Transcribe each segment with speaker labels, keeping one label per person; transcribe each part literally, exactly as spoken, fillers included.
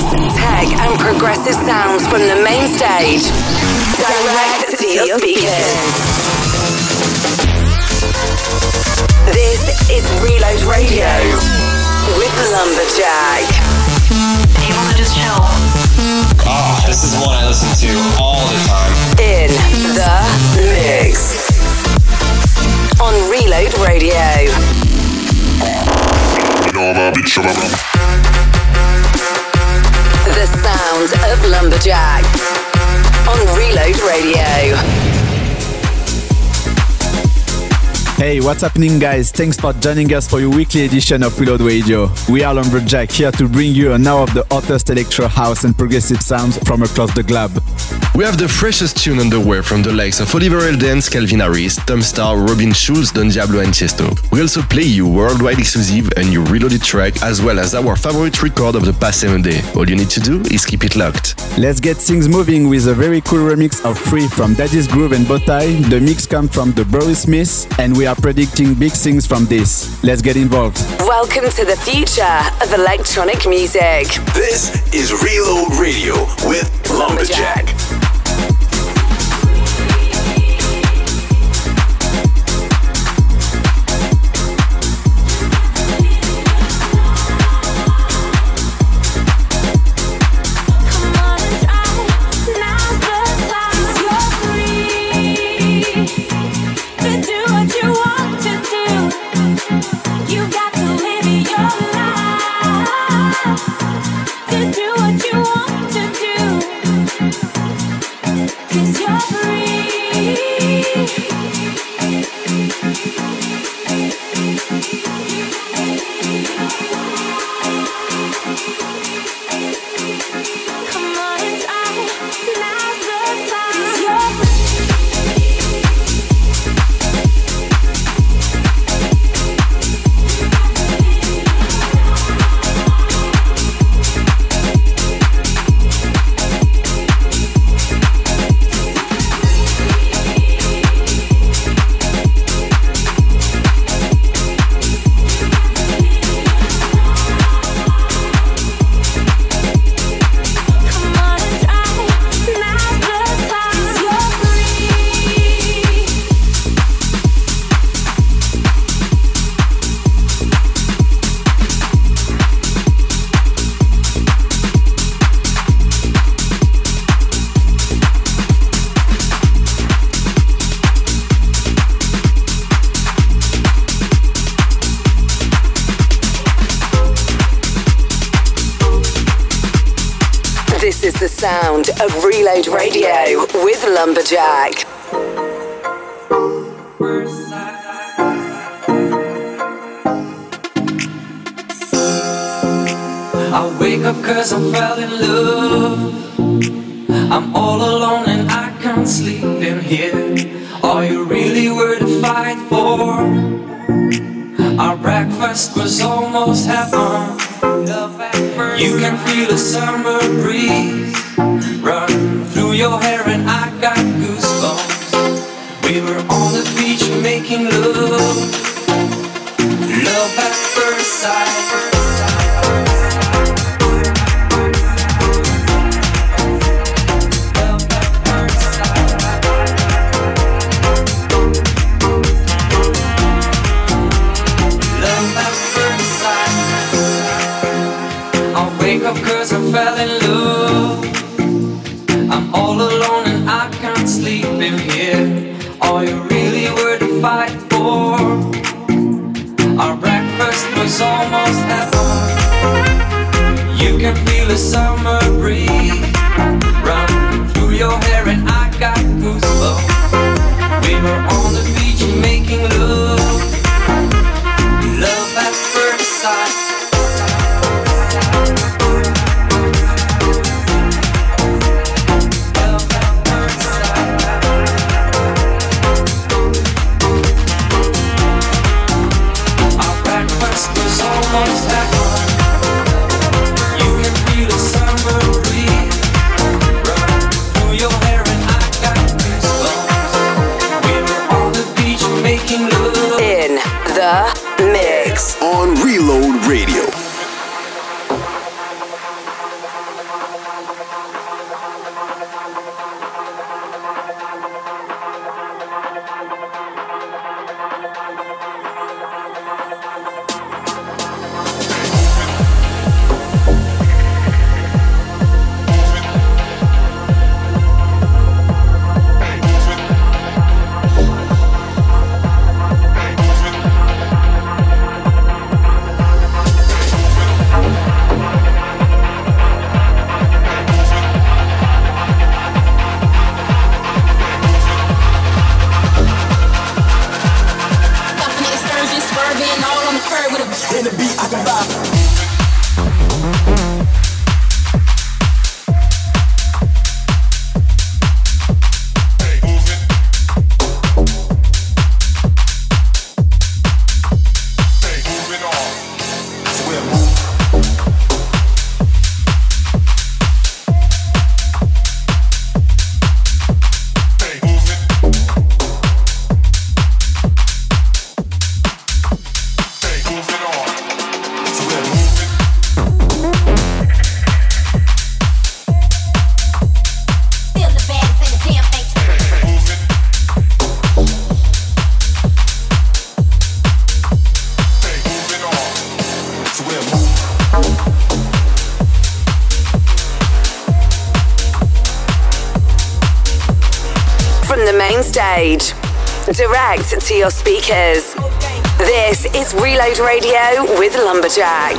Speaker 1: Tech and progressive sounds from the main stage. Direct to your speakers. This is Reload Radio with Lumberjack.
Speaker 2: Able to just chill.
Speaker 3: Oh, this is one I listen to all the time.
Speaker 1: In the mix. On Reload Radio. The sound of Lumberjack on Reload Radio.
Speaker 4: Hey, what's happening, guys? Thanks for joining us for your weekly edition of Reload Radio. We are Lumberjack, here to bring you an hour of the hottest electro house and progressive sounds from across the globe.
Speaker 5: We have the freshest tune on the way from the likes of Oliver Heldens, Calvin Harris, Tom Starr, Robin Schulz, Don Diablo and Tiesto. We also play you worldwide exclusive and new reloaded track, as well as our favorite record of the past seven days. All you need to do is keep it locked.
Speaker 4: Let's get things moving with a very cool remix of Free from Daddy's Groove and Bowtie. The mix comes from the Boris Smiths, and we are predicting big things from this. Let's get involved.
Speaker 1: Welcome to the future of electronic music.
Speaker 6: This is Reload Radio with Lumberjack.
Speaker 1: This is the sound of Reload Radio with Lumberjack.
Speaker 7: I wake up cause I fell in love. I'm all alone and I can't sleep in here. Are you really worth to fight for? Our breakfast was almost heaven. You can feel the summer breeze run through your hair and I got goosebumps. We were on the beach making love. Love at first sight. Cause I fell in love. I'm all alone and I can't sleep in here. Are you really worth to fight for? Our breakfast was almost heaven. You can feel the summer breeze run through your hair and I got goosebumps. We were on the beach making love. Love at first sight.
Speaker 6: On Reload Radio.
Speaker 1: stage, direct to your speakers. This is Reload Radio with Lumberjack.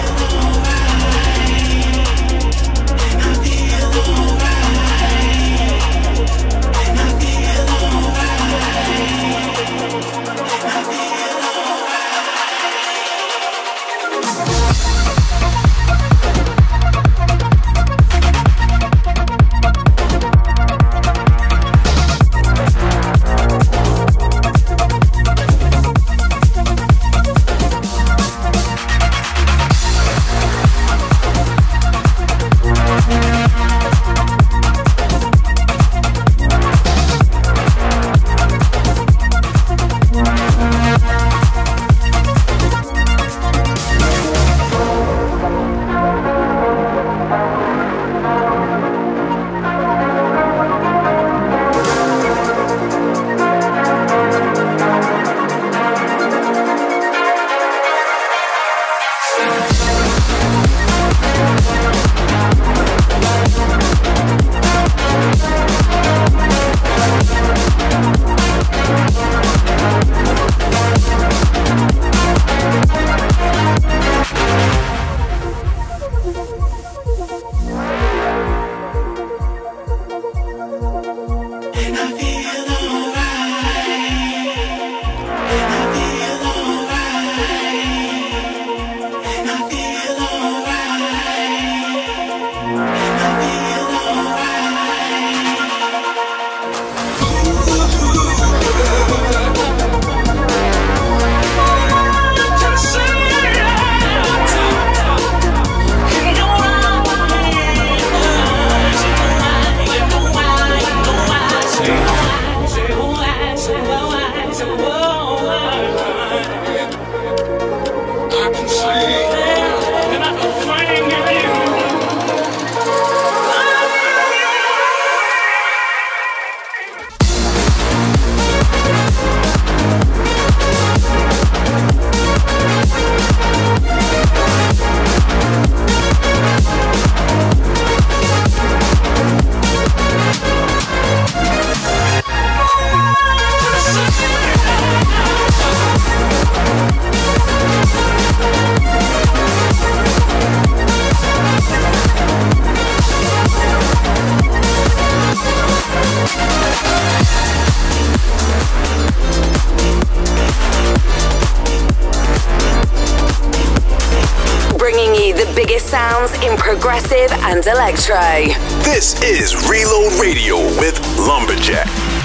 Speaker 1: Sounds in progressive and electro.
Speaker 6: This is Reload Radio with Lumberjack.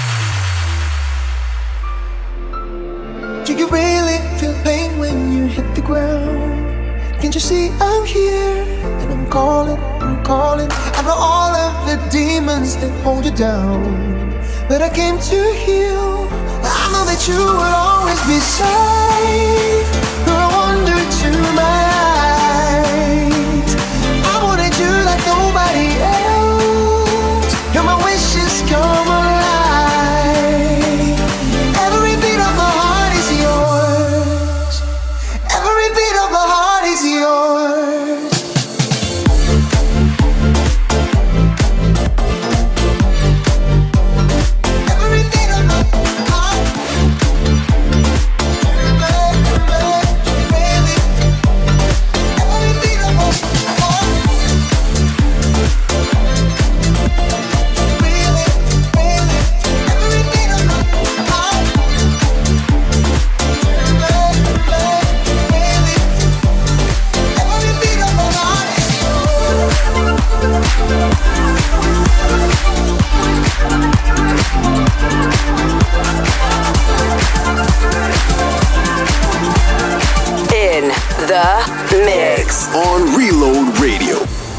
Speaker 8: Do you really feel pain when you hit the ground? Can't you see I'm here and I'm calling, I'm calling. I know all of the demons that hold you down, but I came to heal. I know that you will always be safe. No wonder to my eyes, you like nobody else. Hear my wishes come alive. Every beat of my heart is yours. Every beat of my heart is yours. Every beat of my heart. Every beat of my heart.
Speaker 1: In the mix
Speaker 6: on Reload Radio.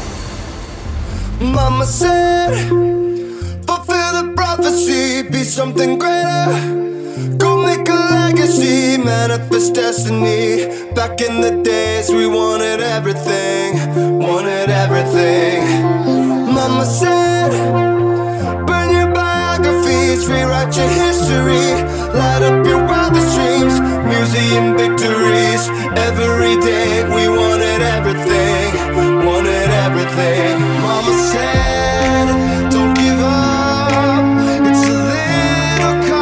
Speaker 8: Mama said, fulfill the prophecy, be something greater. Go make a legacy, manifest destiny. Back in the days we wanted everything, wanted everything. Mama said, burn your biographies, rewrite your history. Light up your wildest dreams, museum victories. Every day we wanted everything, wanted everything. Mama said, don't give up, it's a little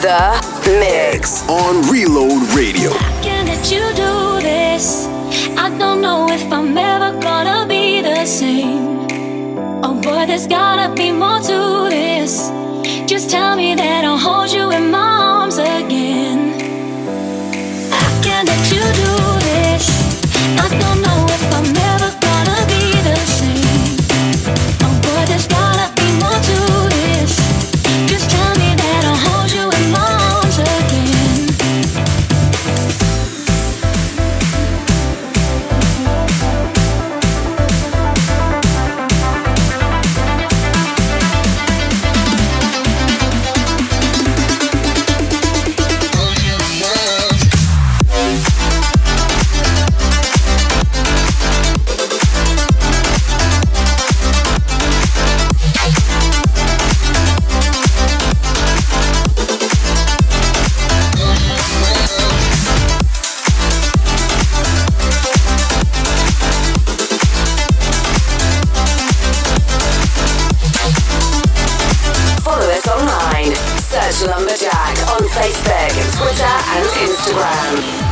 Speaker 1: The Mix
Speaker 6: on Reload Radio.
Speaker 9: I can't let you do this. I don't know if I'm ever gonna be the same. Oh boy, there's gotta be more to this. Just tell me that I'll hold you in my arms again. I can't let you do this. I don't know if I'm ever gonna be the same. Oh boy, there's gotta be more to this. Just tell me that I'll hold you in my arms again.
Speaker 1: Lumberjack on Facebook, Twitter and Instagram.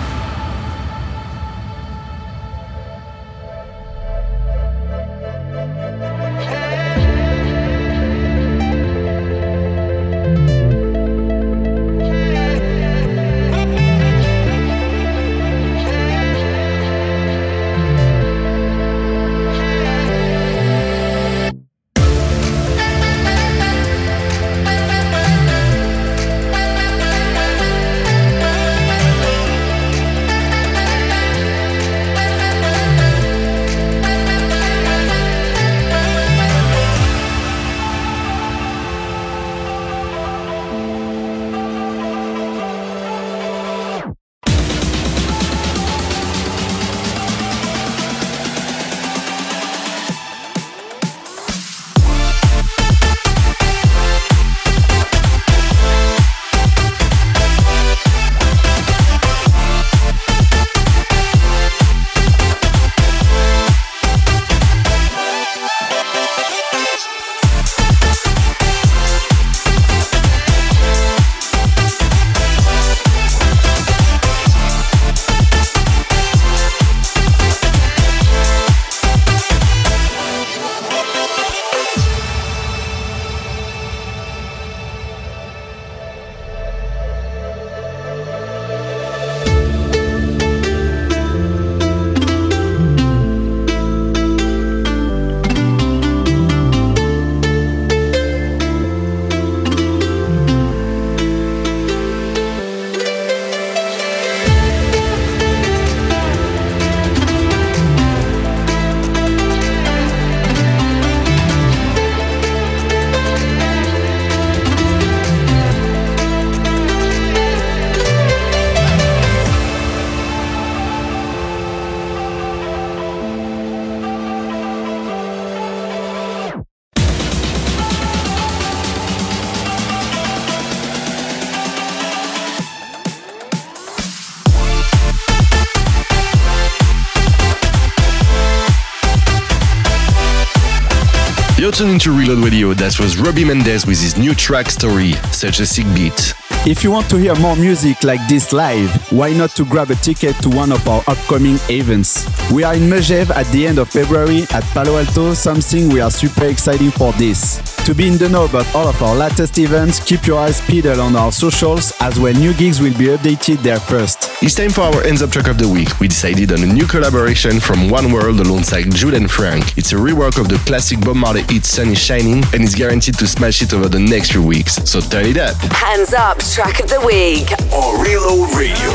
Speaker 5: You're tuning to Reload Radio. That was Robbie Mendez with his new track Story, such a sick beat.
Speaker 4: If you want to hear more music like this live, why not to grab a ticket to one of our upcoming events? We are in Megève at the end of February at Palo Alto, something we are super excited for this. To be in the know about all of our latest events, keep your eyes peeled on our socials, as well new gigs will be updated there first.
Speaker 5: It's time for our Ends Up track of the week. We decided on a new collaboration from One World alongside Jude and Frank. It's a rework of the classic Bob Marley hit Sun Is Shining, and is guaranteed to smash it over the next few weeks. So turn it up.
Speaker 1: Hands Up track of the week
Speaker 6: on Reload Radio.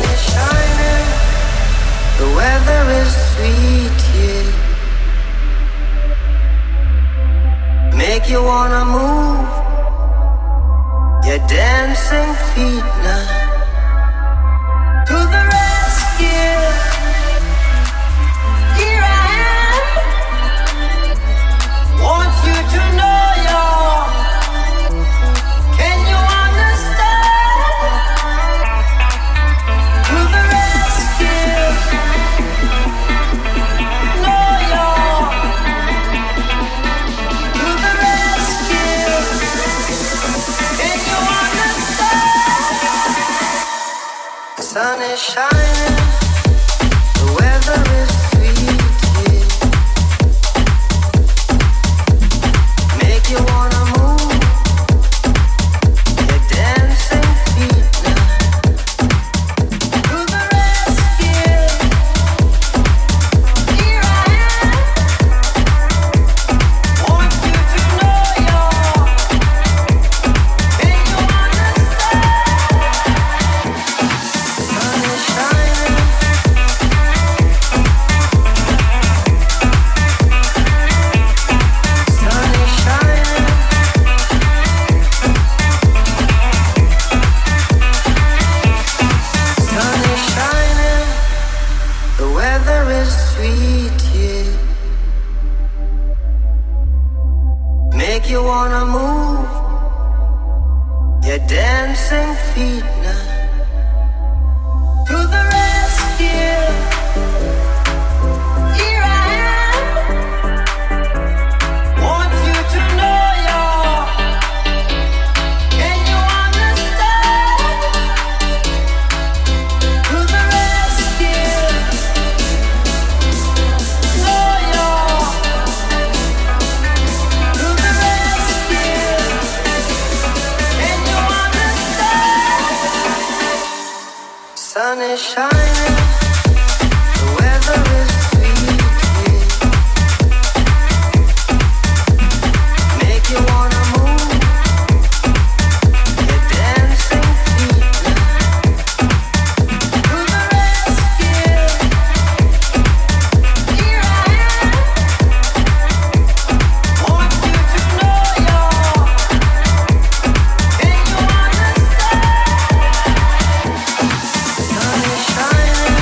Speaker 10: The weather is sweet here. Make you wanna move your dancing feet now. To the rescue, here I am. Want you to know you're. Can you understand? To the rescue. No. you wanna move your dancing feet now to the rescue. Here I am. Want you to know you're. Can you understand? To the rescue. Know you're. To the rescue. Can you understand? Sun is shining. The weather is sweet. Make you wanna move your dancing feet now. To the rescue. Here I am. Want you to know you're. Can you understand? Sun is shining.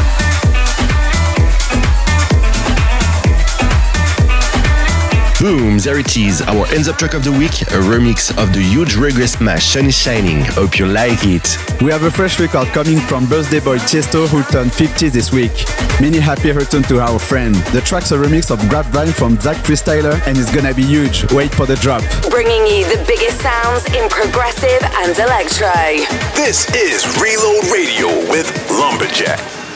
Speaker 5: Boom, there it is, our ends up track of the week, a remix of the huge reggae smash Sun is Shining. Hope you like it.
Speaker 4: We have a fresh record coming from birthday boy Tiesto, who turned fifty this week. Many happy return to our friend. The track's a remix of Grapevine from Zach Freestyler and it's gonna be huge. Wait for the drop.
Speaker 1: Bringing you the biggest sounds in progressive and electro.
Speaker 6: This is Reload Radio with Lumberjack.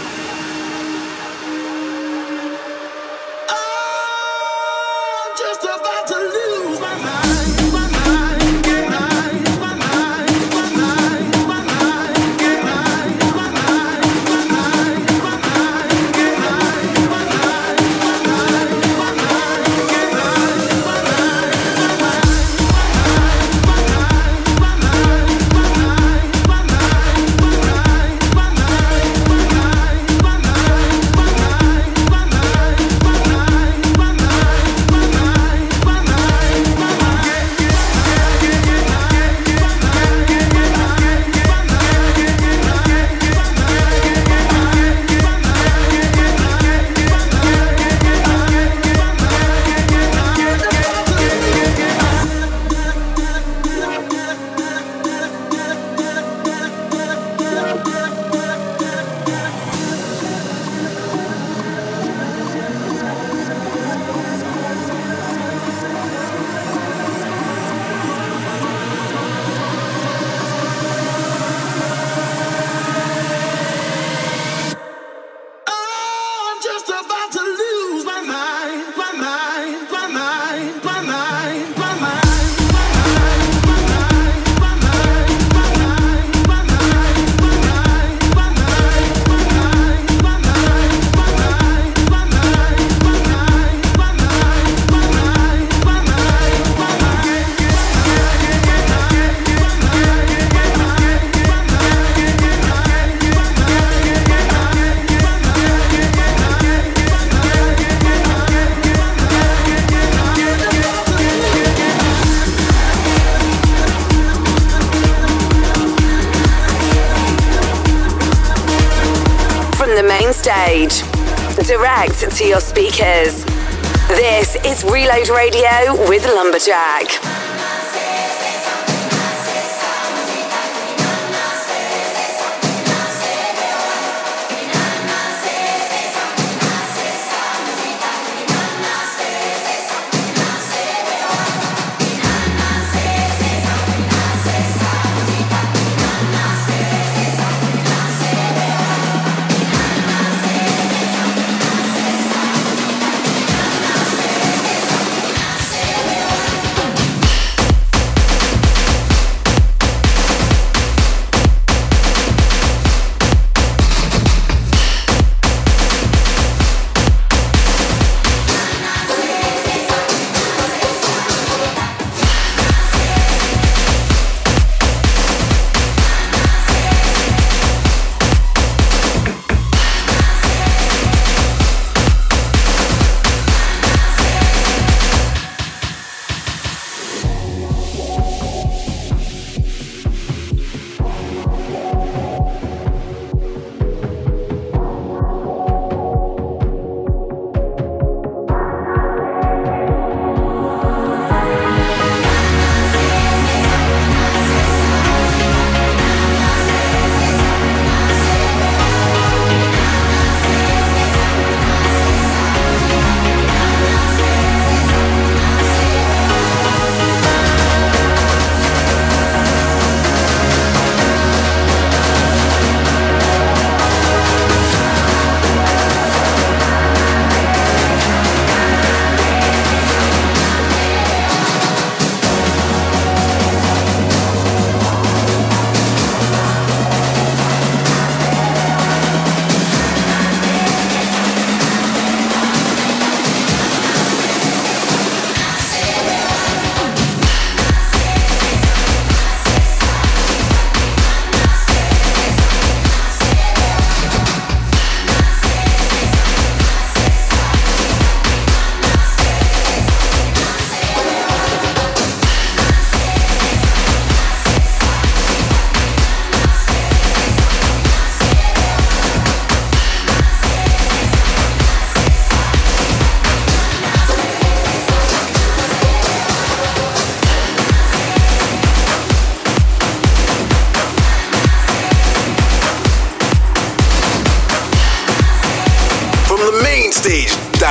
Speaker 10: I'm just about to lose my mind, my mind, my mind, my mind, my mind, my mind, my mind, my mind, my mind, my
Speaker 1: stage, direct to your speakers. This is Reload Radio with Lumberjack.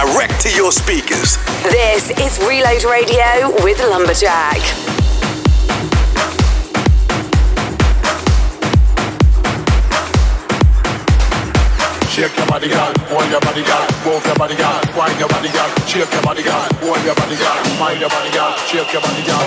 Speaker 6: direct to your speakers.
Speaker 1: This is Reload Radio with Lumberjack.
Speaker 10: Shake your body, girl. Hold your body, girl. Move your body, girl. Wind your body, girl. Shake your body, girl. Hold your body, girl. Wind your body, girl. Shake your body, girl.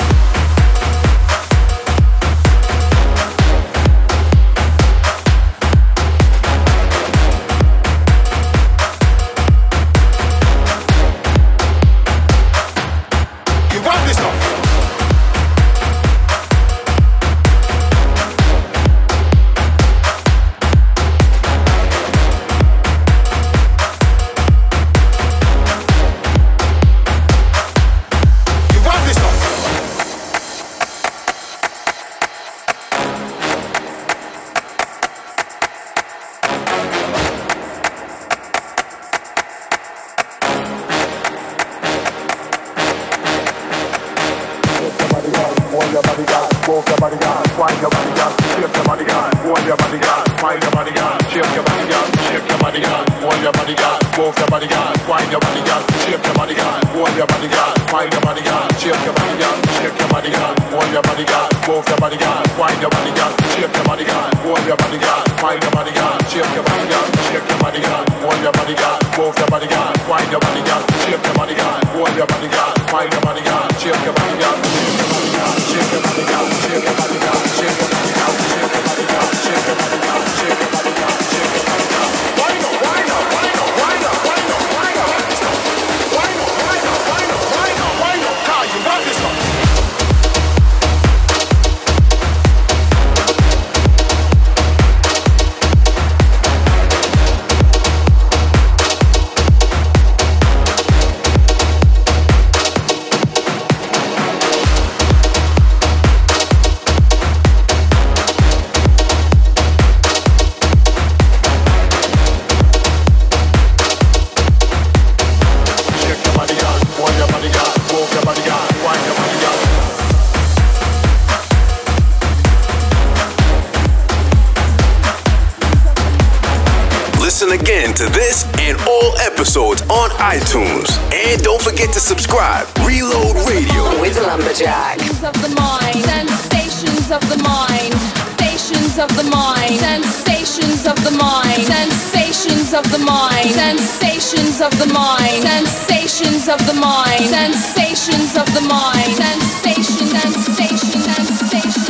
Speaker 6: To this and all episodes on iTunes. And don't forget to subscribe. Reload Radio
Speaker 1: with Lumberjack.
Speaker 9: Of the mind, sensations of the mind, sensations of the mind, sensations of the mind, sensations of the mind, sensations of the mind, sensations of the mind, sensations of the mind, sensation, sensation, sensation,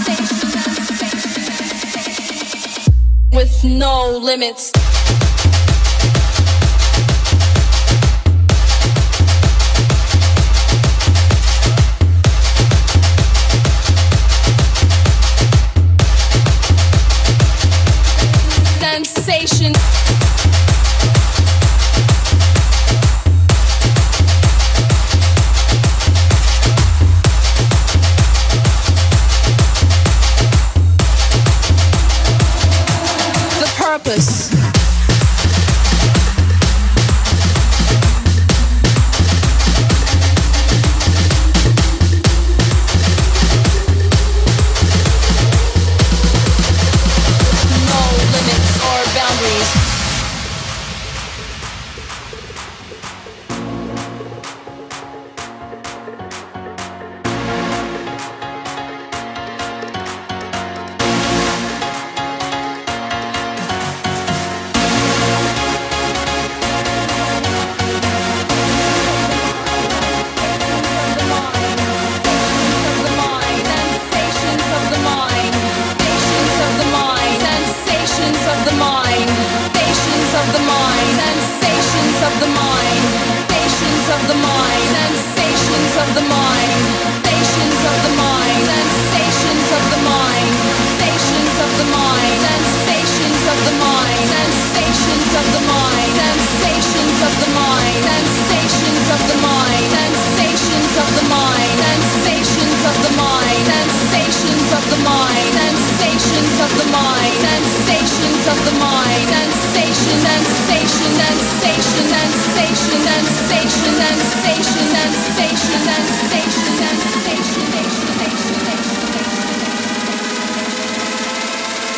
Speaker 9: sensation, with no limits. Sensation. The purpose.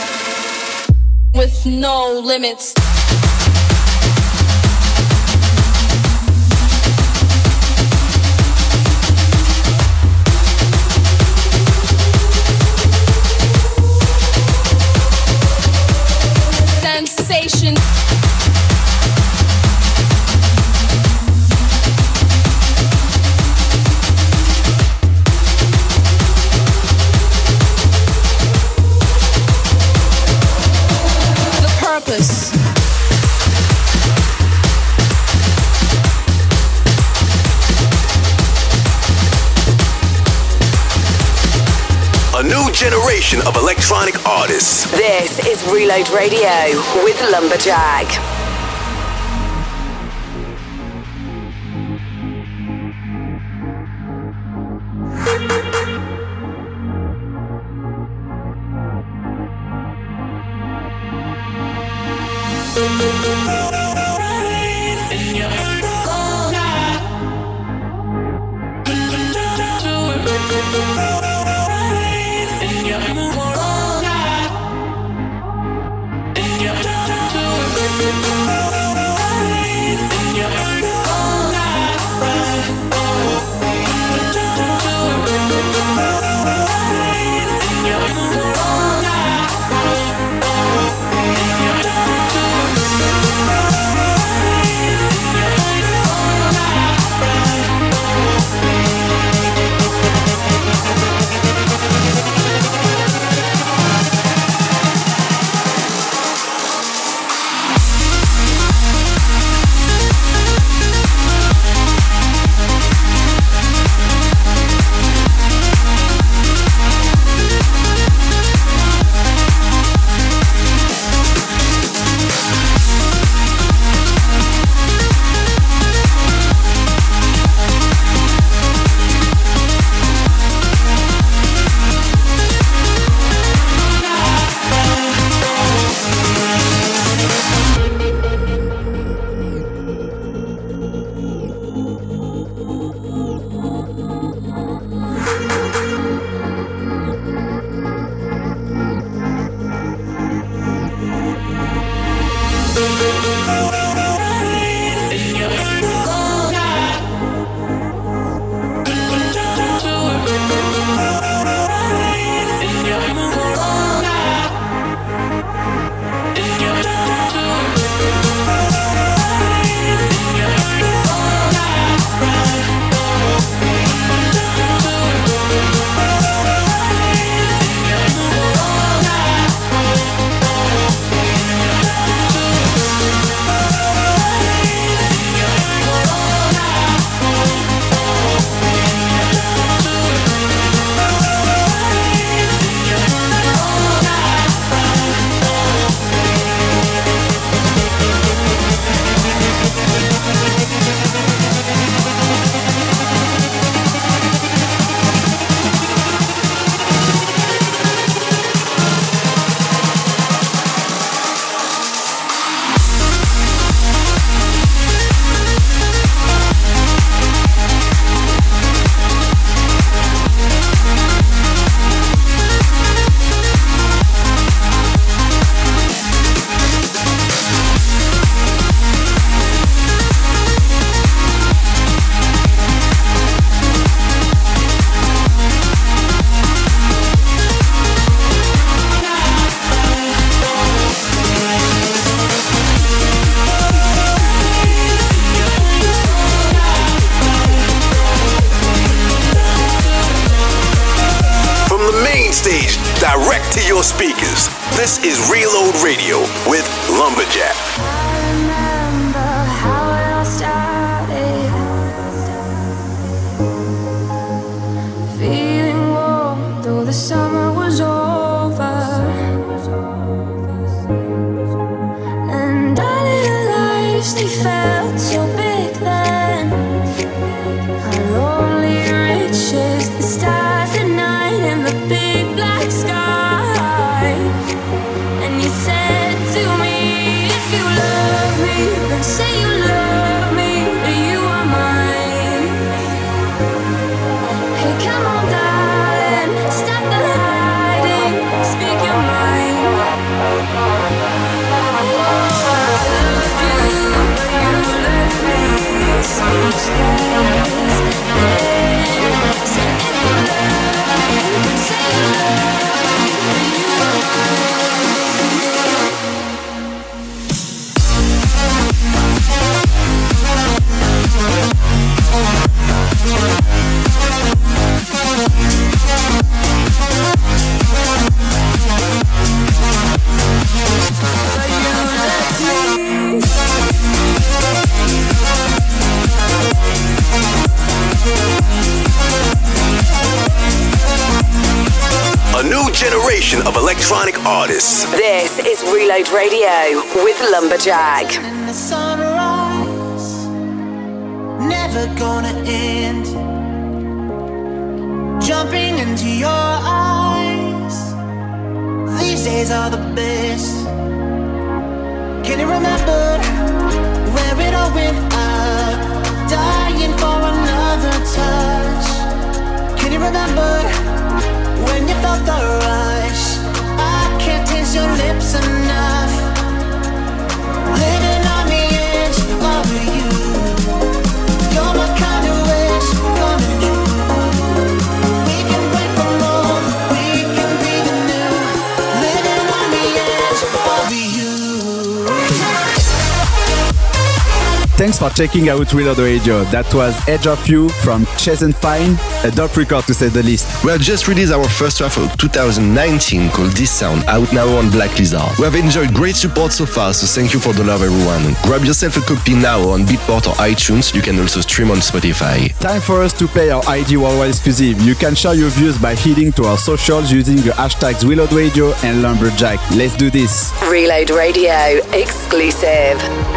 Speaker 9: With no limits.
Speaker 6: new generation of electronic artists.
Speaker 1: This is Reload Radio with Lumberjack.
Speaker 6: Direct to your speakers. This is Reload Radio with Lumberjack.
Speaker 9: I remember how it all started. Feeling warm though the summer was over. And our little lives, they felt so big then. Our lonely riches, the stars at night and the big black sky. And you said to me, if you love
Speaker 6: generation of electronic artists.
Speaker 1: This is Reload Radio with Lumberjack.
Speaker 11: In the sunrise, never gonna end. Jumping into your eyes, these days are the best. Can you remember where it all went up? Dying for another touch. Can you remember when you felt the rush? I can't taste your lips enough. Living on the edge of you. You're my kind of wish coming true. We can break the mold, we can be the new. Living on the edge of you.
Speaker 4: Thanks for checking out Reload Radio. That was Edge of You from Chase and Fine, a dope record to say the least.
Speaker 5: We have just released our first track of two thousand nineteen called This Sound, out now on Black Lizard. We have enjoyed great support so far, so thank you for the love, everyone. Grab yourself a copy now on Beatport or iTunes. You can also stream on Spotify.
Speaker 4: Time for us to play our I D Worldwide exclusive. You can share your views by heading to our socials using the hashtags Reload Radio and Lumberjack. Let's do this.
Speaker 1: Reload Radio exclusive.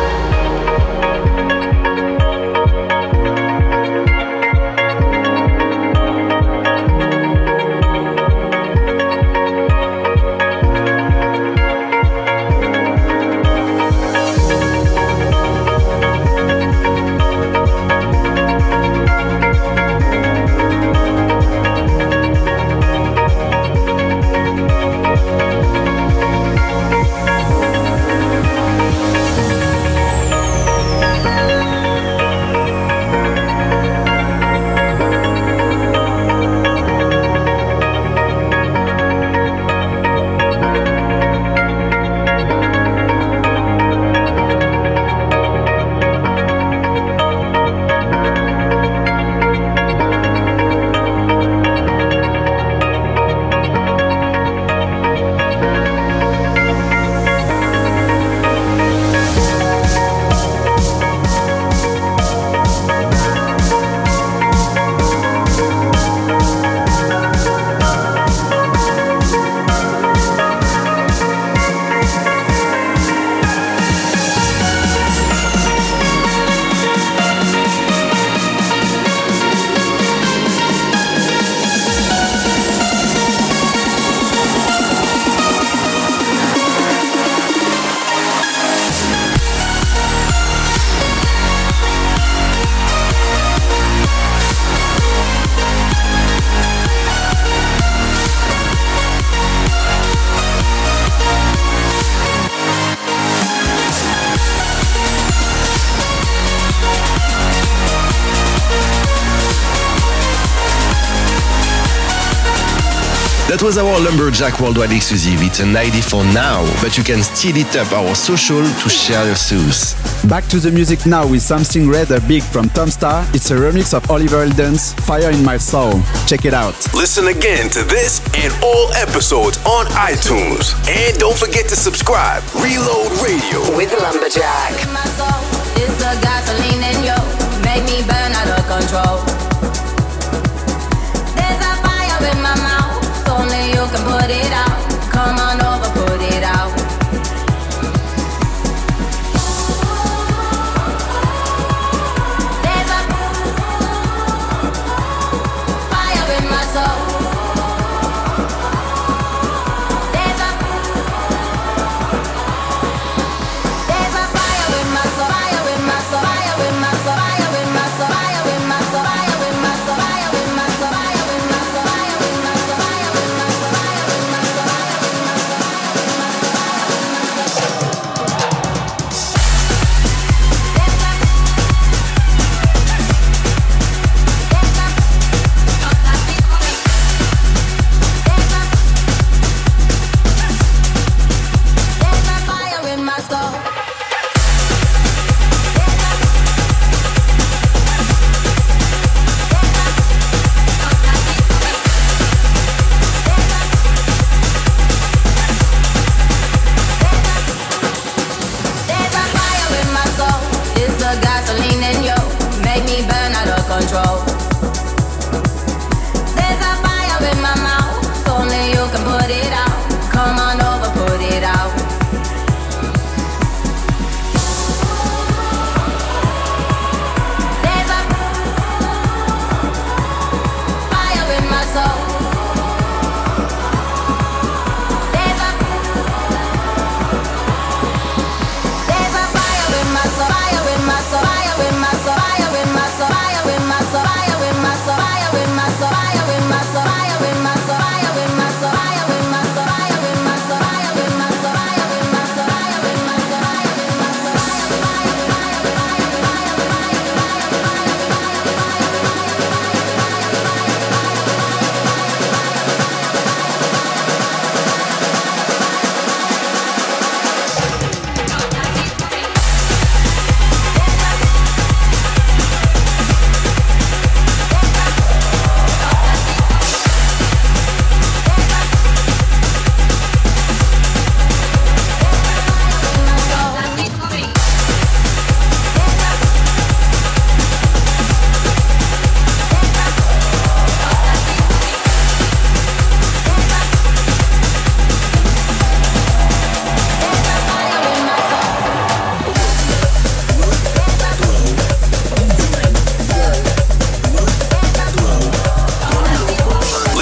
Speaker 5: That was our Lumberjack Worldwide exclusive. It's an I D for now, but you can still hit up our social to share your sauce.
Speaker 4: Back to the music now with something rather big from Tom Starr. It's a remix of Oliver Heldens' Fire in My Soul. Check it out.
Speaker 6: Listen again to this and all episodes on iTunes. And don't forget to subscribe. Reload Radio
Speaker 1: with Lumberjack.
Speaker 12: My soul is the gasoline in you. Make me burn out of control. There's a fire in my mouth. Only you can put it out. Come on over, put it out. There's a fire in my soul. There's a There's a fire in my soul. Fire in my soul. Fire in my soul. Fire in my soul. Fire in my soul. Fire in my soul. Fire in my soul. Fire in my soul. Fire in my soul.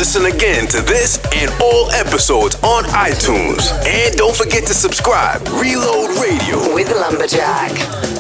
Speaker 6: Listen again to this and all episodes on iTunes. And don't forget to subscribe. Reload Radio
Speaker 1: with Lumberjack.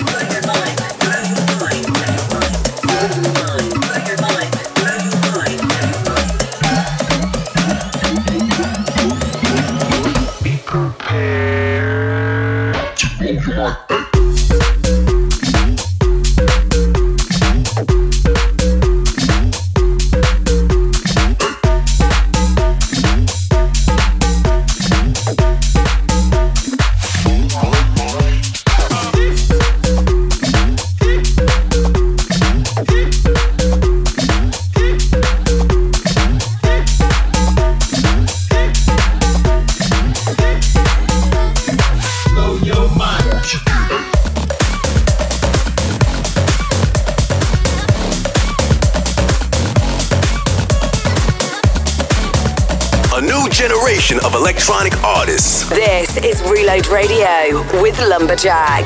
Speaker 6: Generation of electronic artists.
Speaker 1: This is Reload Radio with Lumberjack.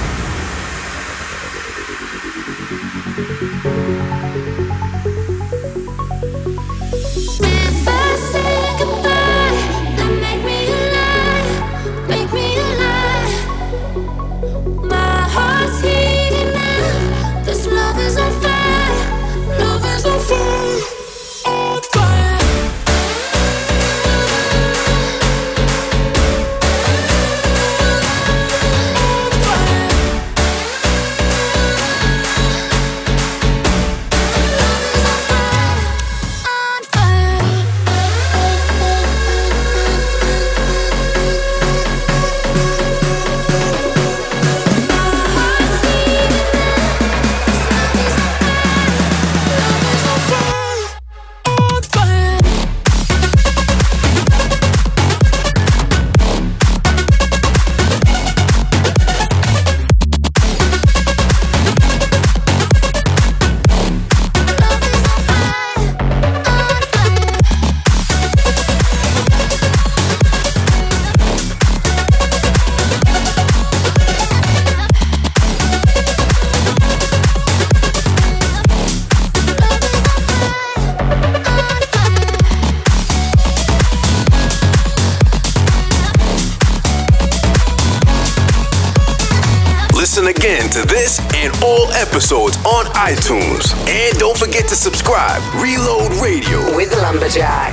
Speaker 6: Again to this and all episodes on iTunes. And don't forget to subscribe. Reload Radio
Speaker 1: with Lumberjack.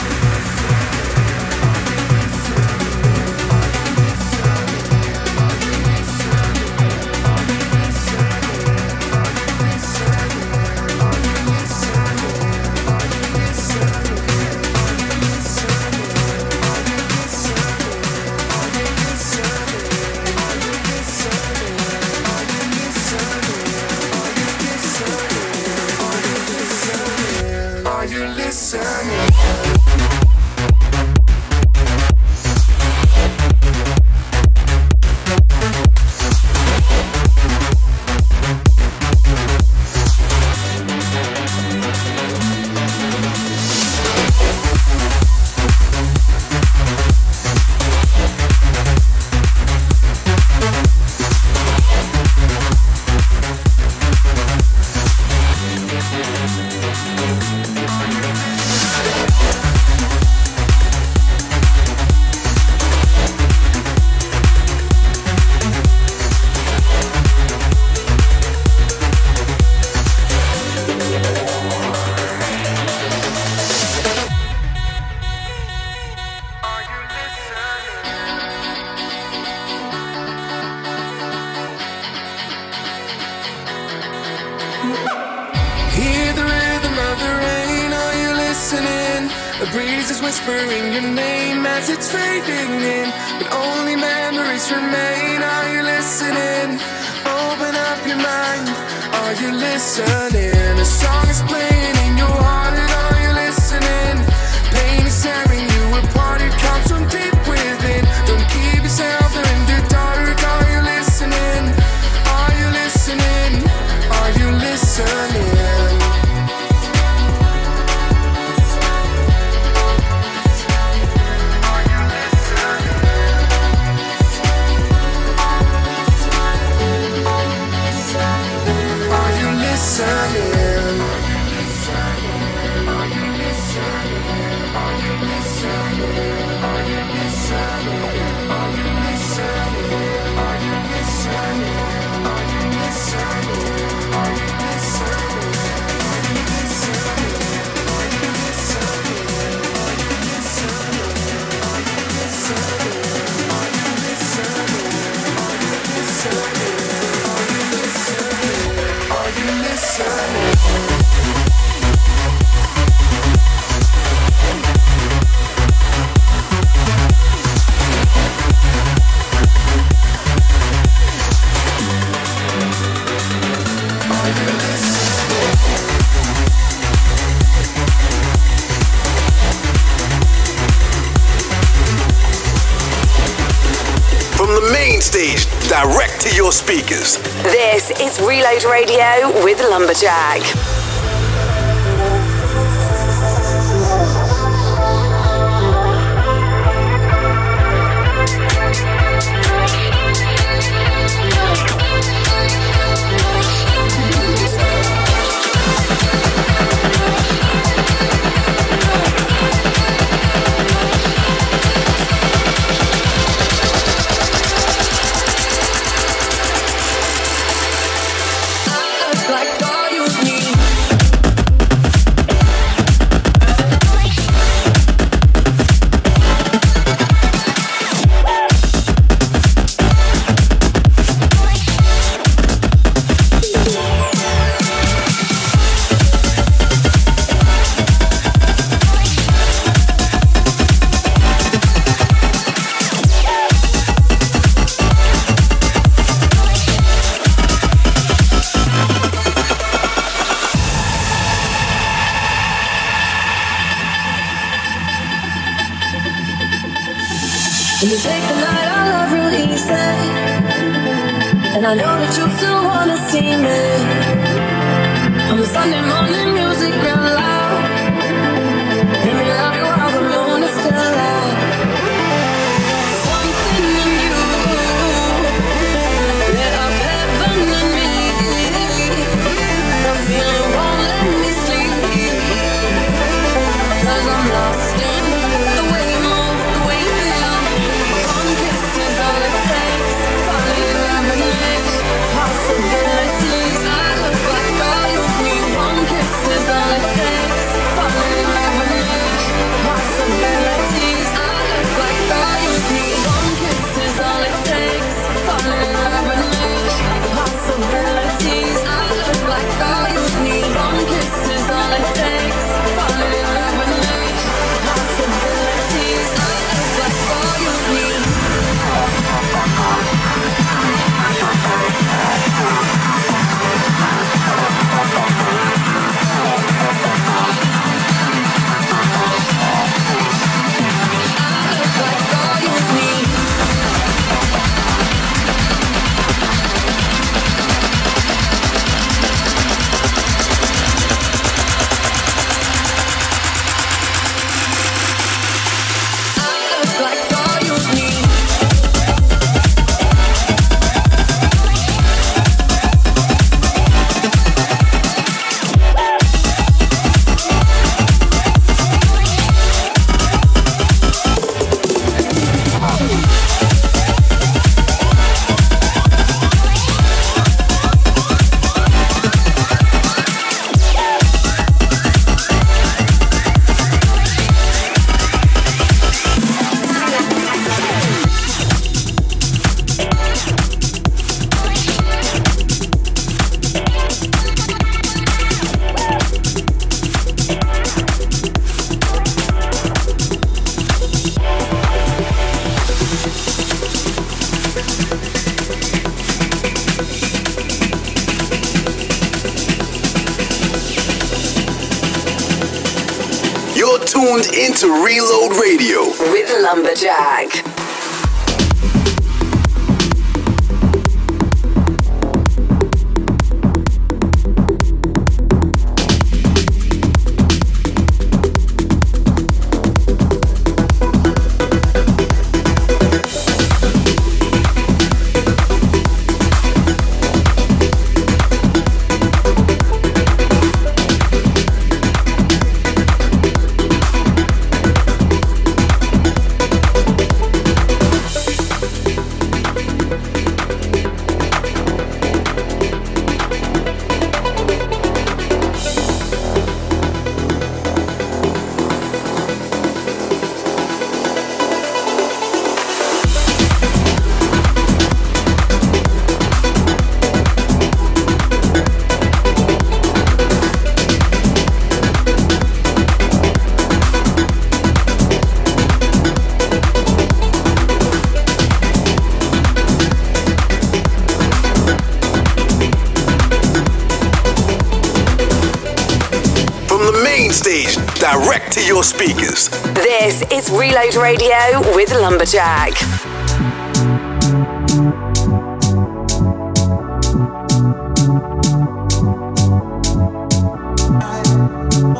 Speaker 10: The breeze is whispering your name as it's fading in, but only memories remain. Are you listening? Open up your mind. Are you listening? A song is playing in your heart, and are you listening? Pain is tearing you apart, it comes from deep within. Don't keep yourself there in the dark. Are you listening? Are you listening? Are you listening? Listening.
Speaker 6: stage, direct to your speakers.
Speaker 1: This is Reload Radio with Lumberjack.
Speaker 13: When you take the night, I love real easy. And I know that you still wanna see me. On the Sunday morning music real loud. Let me love you while the moon is still out. Something in you lit up heaven in me. The feeling won't let me sleep, 'cause I'm lost in the way you move, the way you feel. One kiss is all it takes. Falling in love with me. Possibilities. I look like all you need. One kiss is all it takes. Falling in love with me. Possibilities. I look like all you need. One kiss is all it takes. Falling in love with me. Possibilities. I look like all you need. One kiss is all it takes. Falling in love with me. Possibilities. I look like all you need.
Speaker 6: Tuned into Reload Radio
Speaker 1: with Lumberjack.
Speaker 6: Stage, direct to your speakers.
Speaker 1: This is Reload Radio with Lumberjack.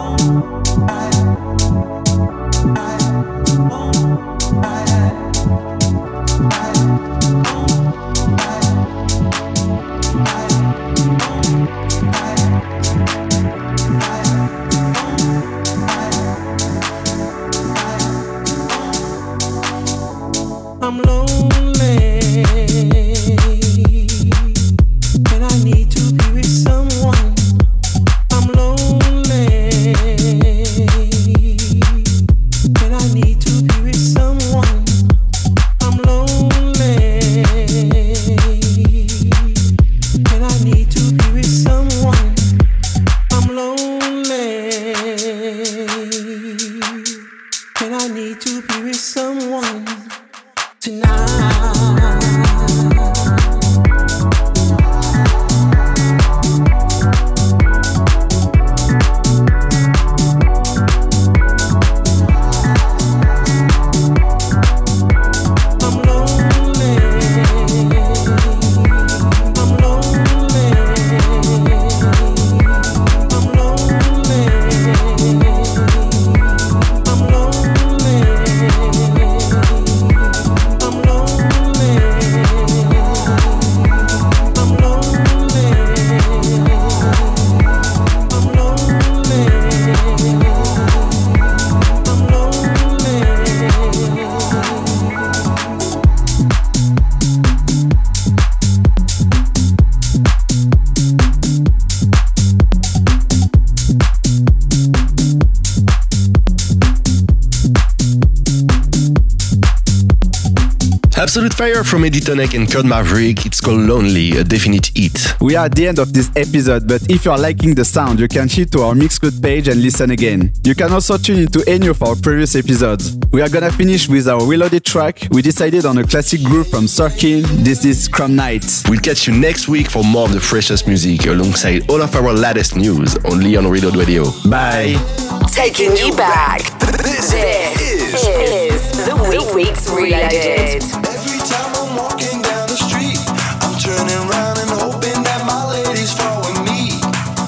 Speaker 5: Absolute Fire from Eddie Tonek and Kurt Maverick. It's called Lonely, a definite hit.
Speaker 4: We are at the end of this episode, but if you're liking the sound, you can shift to our Mixcloud page and listen again. You can also tune into any of our previous episodes. We are gonna finish with our reloaded track. We decided on a classic groove from Sirkin. This is Chrome Night.
Speaker 5: We'll catch you next week for more of the freshest music alongside all of our latest news, only on Reload Radio. Bye.
Speaker 1: Taking you back. This, this is, is the Week Weeks Reloaded.
Speaker 8: Every time I'm walking down the street, I'm turning around and hoping that my lady's following me.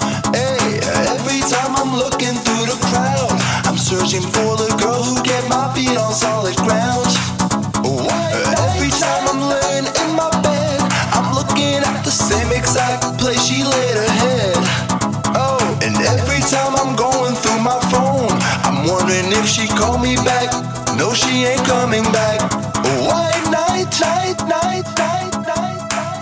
Speaker 8: Hey, every time I'm looking through the crowd, I'm searching for the girl who get my feet on solid ground. Every time I'm laying in my bed, I'm looking at the same exact place she laid her head. Oh, and every time I'm going through my phone, I'm wondering if she called me back. No, she ain't coming back. White night, night, night, night, night, night.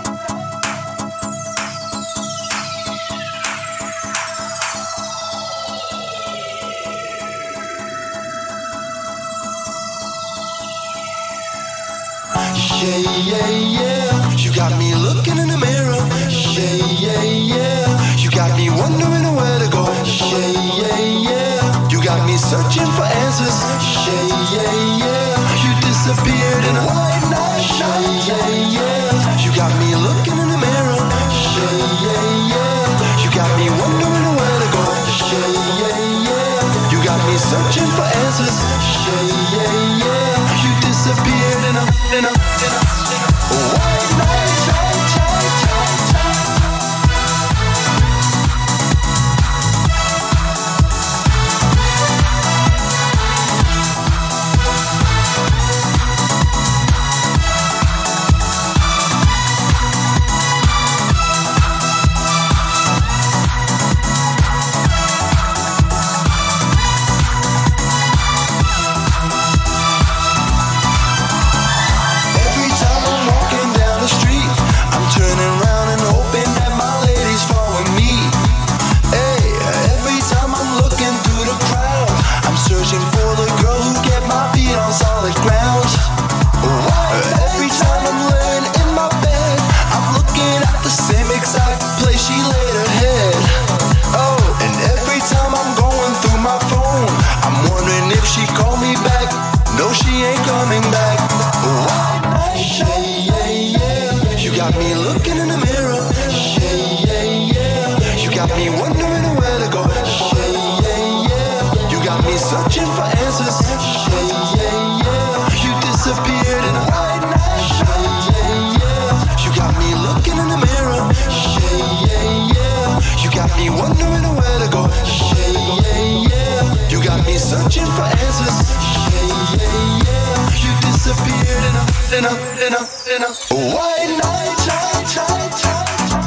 Speaker 8: Yeah, yeah, yeah. You got me looking in the mirror. Yeah, yeah, yeah. You got me wondering where to go. Yeah, yeah, yeah. You got me searching for answers. Yeah, yeah, yeah. You disappeared in a white night. Yeah, yeah, yeah. You got me looking in the mirror. Yeah, yeah, yeah. You got me wondering where to go. Yeah, yeah, yeah. You got me searching for answers. Yeah, yeah, yeah. You disappeared in a, in a, in a, in a white night. Wondering where to go. Yeah, yeah, yeah.
Speaker 10: dinner, dinner, dinner. White night, chai, chai, chai.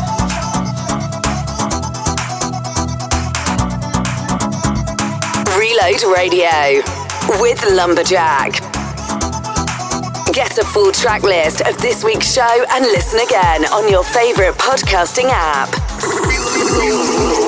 Speaker 1: Reload Radio with Lumberjack. Get a full track list of this week's show and listen again on your favorite podcasting app.
Speaker 6: Reload.